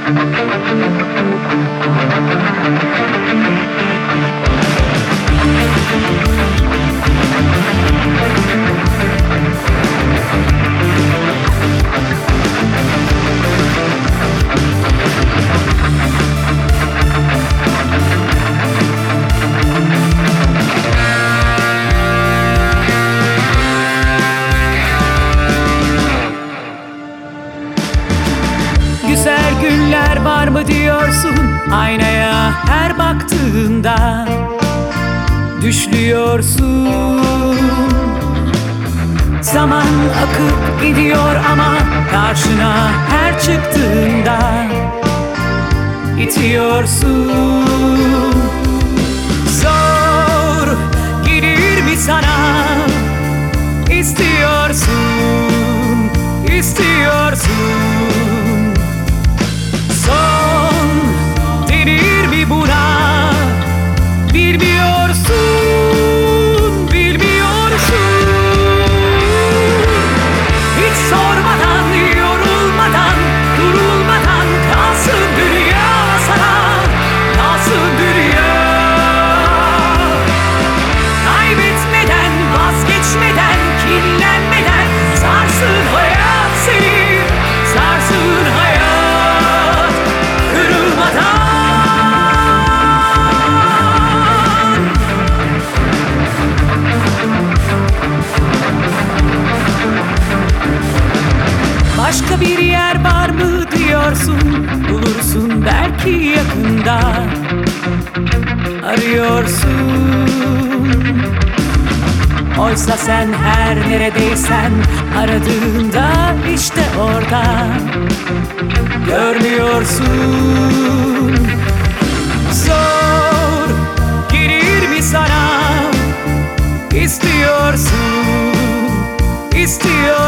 Güzel günler var mı diyorsun aynaya her baktığında, düşlüyorsun. Zaman akıp gidiyor ama karşına her çıktığında itiyorsun. Zor gelir mi sana? İstiyorsun, istiyorsun. Son denir mi buna? Bilmiyorsun, bilmiyorsun. Hiç sormadan, yorulmadan, durulmadan kalsın dünya sana, kalsın dünya. Kaybetmeden, vazgeçmeden, kinlenmeden sarsın hayat seni, sarsın hayat. Başka bir yer var mı diyorsun, bulursun belki yakında. Arıyorsun, oysa sen her neredeysen aradığında işte orada görmüyorsun. Zor gelir mi sana? İstiyorsun, istiyorsun.